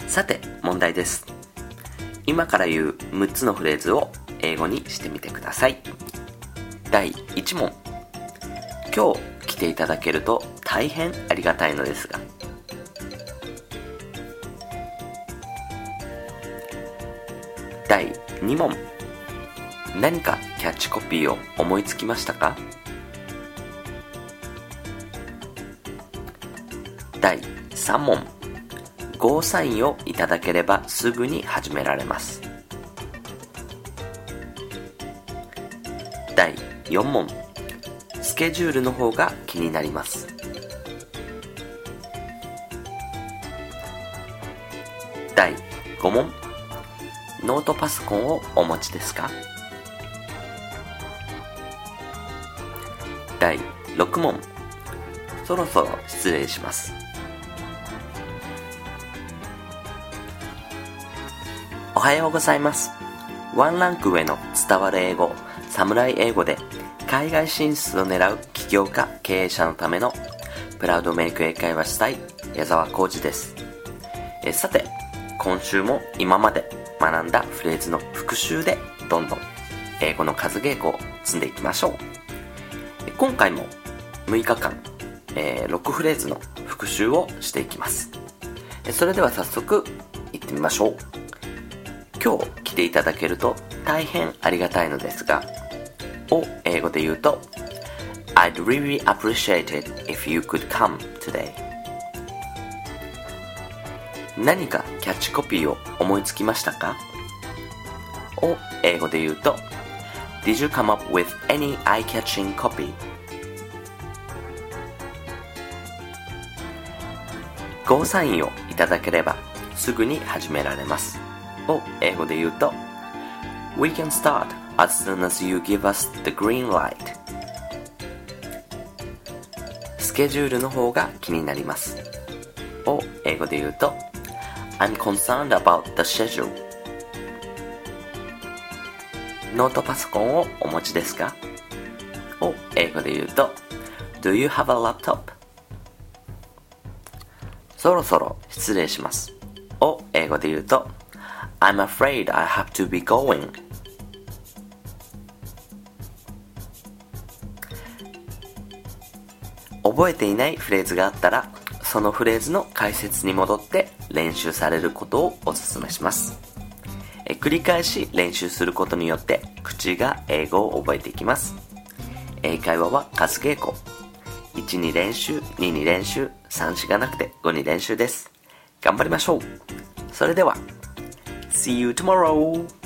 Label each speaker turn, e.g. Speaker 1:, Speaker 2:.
Speaker 1: さて問題です。今から言う6つのフレーズを英語にしてみてください。第1問。今日来ていただけると大変ありがたいのですが。第2問。何かキャッチコピーを思いつきましたか？第3問。ゴーサインをいただければすぐに始められます。第4問。スケジュールの方が気になります。第5問。ノートパソコンをお持ちですか？第6問。そろそろ失礼します。おはようございます。ワンランク上の伝わる英語、サムライ英語で海外進出を狙う起業家経営者のためのプラウドメイク英会話したい矢沢浩二です。さて、今週も今まで学んだフレーズの復習でどんどん英語の数稽古を積んでいきましょう。今回も6日間、6フレーズの復習をしていきます。それでは早速いってみましょう。今日来ていただけると大変ありがたいのですがを英語で言うと I'd really appreciate it if you could come today。 何かキャッチコピーを思いつきましたかを英語で言うと Did you come up with any eye-catching copy？ ゴーサインをいただければすぐに始められますを英語で言うと We can start as soon as you give us the green light。 スケジュールの方が気になりますを英語で言うと I'm concerned about the schedule。 ノートパソコンをお持ちですかを英語で言うと Do you have a laptop？ そろそろ失礼しますを英語で言うとI'm afraid I have to be going。 覚えていないフレーズがあったらそのフレーズの解説に戻って練習されることをお勧めします。繰り返し練習することによって口が英語を覚えていきます。英会話は数稽古。1に練習、2に練習、3しがなくて5に練習です。頑張りましょう。それではSee you tomorrow!